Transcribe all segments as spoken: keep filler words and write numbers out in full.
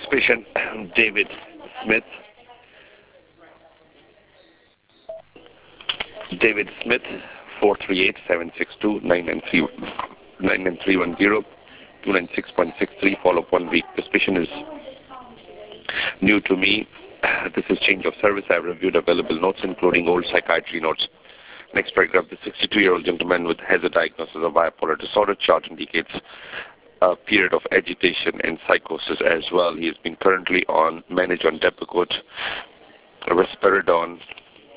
Next patient, David Smith. David Smith, four three eight, seven six two, nine nine three one zero, two nine six point six three, follow-up one week. This patient is new to me. This is change of service. I have reviewed available notes, including old psychiatry notes. Next paragraph, the sixty-two-year-old gentleman with has a diagnosis of bipolar disorder. Chart indicates a period of agitation and psychosis as well. He has been currently on managed on Depakote, Risperidone,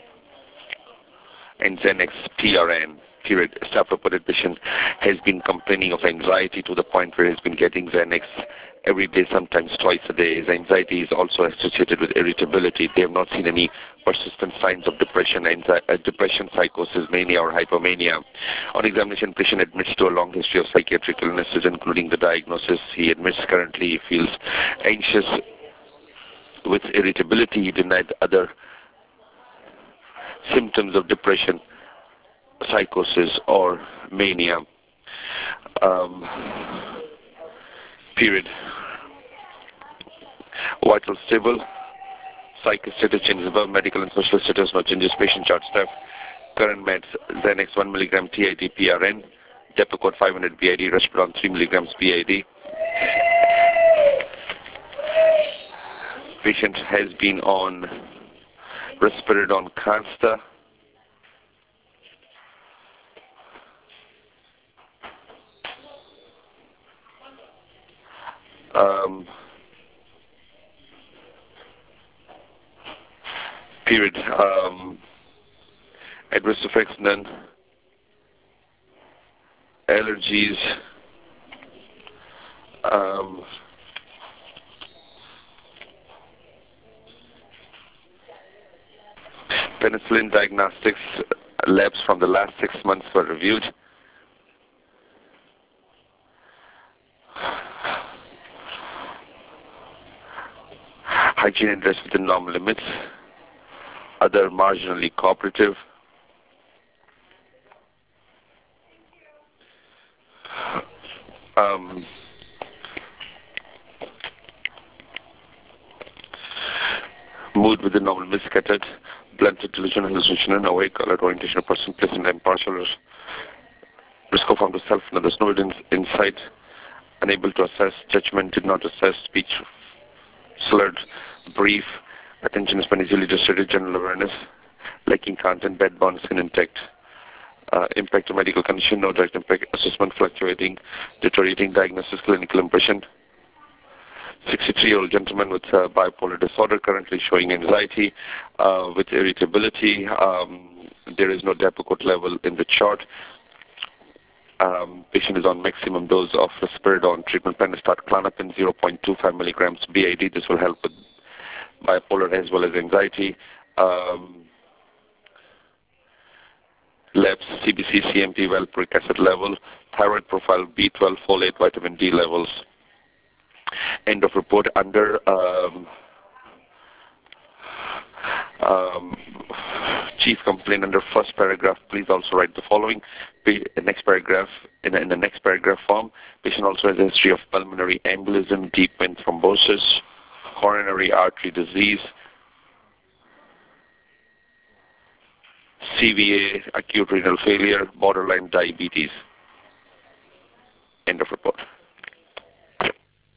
and Xanax P R N. Period. Staff reported patient has been complaining of anxiety to the point where he's been getting Xanax every day, sometimes twice a day. His anxiety is also associated with irritability. They have not seen any persistent signs of depression, anxiety, uh, depression, psychosis, mania, or hypomania. On examination, patient admits to a long history of psychiatric illnesses, including the diagnosis. He admits currently he feels anxious with irritability. He denied other symptoms of depression, psychosis, or mania. Um, period. Vital stable. Psychic status changes above. Medical and social status no changes. Patient chart staff. Current meds: Xanax one milligram T I D P R N, Depakote five hundred B I D, Risperidone three milligrams B I D. Patient has been on Risperidone Consta. Um, period. Um, adverse effects none. Allergies. Um, penicillin diagnostics labs from the last six months were reviewed. Hygiene and dress within normal limits. Other marginally cooperative. Um, mood within normal limits, scattered, blunted, delusion, hallucination, awake, alert, orientation of person, place, and impartial, risk of harm to self, and others, no insight, unable to assess, judgment, did not assess, speech slurred, brief, attention span easily distracted, general awareness, lacking content, bed bound, skin intact. Uh, impact of medical condition, no direct impact, assessment fluctuating, deteriorating, diagnosis, clinical impression. sixty-three-year-old gentleman with uh, bipolar disorder, currently showing anxiety uh, with irritability. Um, there is no Depakote level in the chart. Um, patient is on maximum dose of Risperidone treatment plan. Start Klonopin zero point two five milligrams B I D. This will help with bipolar as well as anxiety. Um, labs, C B C, C M P, valproic acid level, thyroid profile, B twelve, folate, vitamin D levels. End of report. Under um, um, chief complaint, under first paragraph, please also write the following. The next paragraph, in the, in the next paragraph form, patient also has a history of pulmonary embolism, deep vein thrombosis, coronary artery disease, C V A, acute renal failure, borderline diabetes. End of report.